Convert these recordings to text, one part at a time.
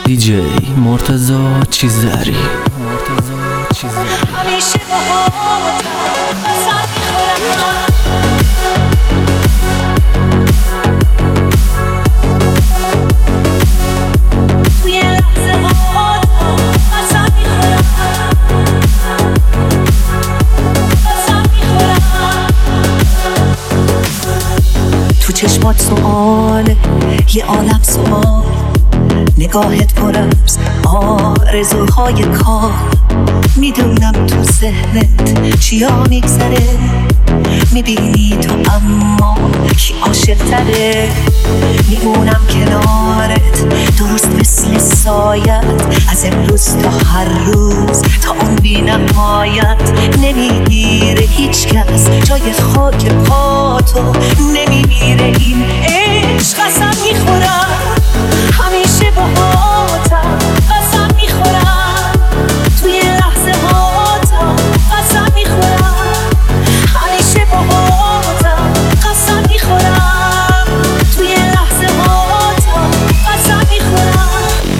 دیجی مرتضی چیزداری. همیشه باهاتم قسم میخورم توی لحظه هاتم قسم میخورم تو چشمات سؤاله یه عالم سؤال، نگاهت پر از آرزوهای کار. میدونم تو ذهنت چیا میگذره، میبینی تو اما کی عاشق تره. میمونم کنارت درست مثل سایت، از امروز تا هر روز تا اون بی نهایت. نمیگیره هیچ کس جای خاک پاتو، نمیمیره این عشق. قسم میخورم همیشه باهاتم قسم میخورم توی لحظه هاتم قسم میخورم همیشه باهاتم قسم میخورم توی لحظه هاتم قسم میخورم.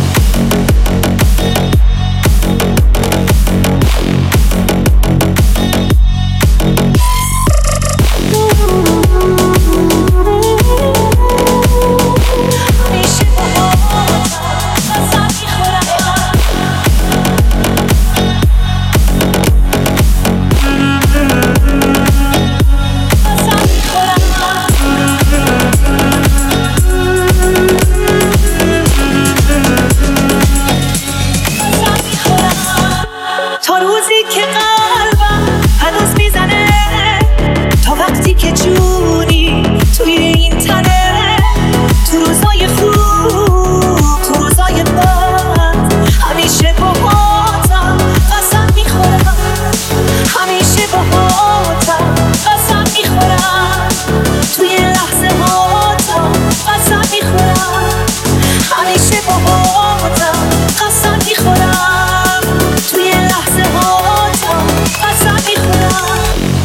تا روزی که قلبم هنوز میزنه، تا وقتی که جونی توی این تنه. تو روزای خوب تو روزای بد همیشه باهاتم قسم میخورم همیشه باهاتم قسم میخورم توی لحظه هاتم قسم میخورم همیشه باهاتم قسم میخورم توی لحظه هاتم قسم میخورم.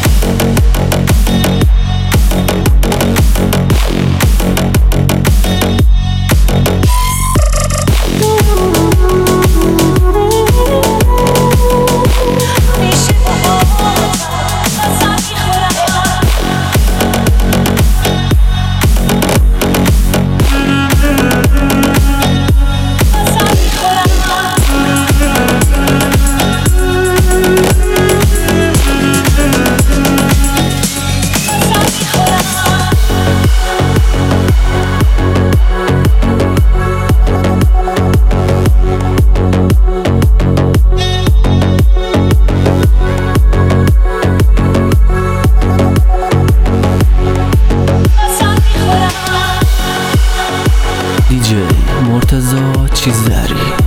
همیشه باهاتم قسم میخورم قسم دیجی مرتضی چیزداری.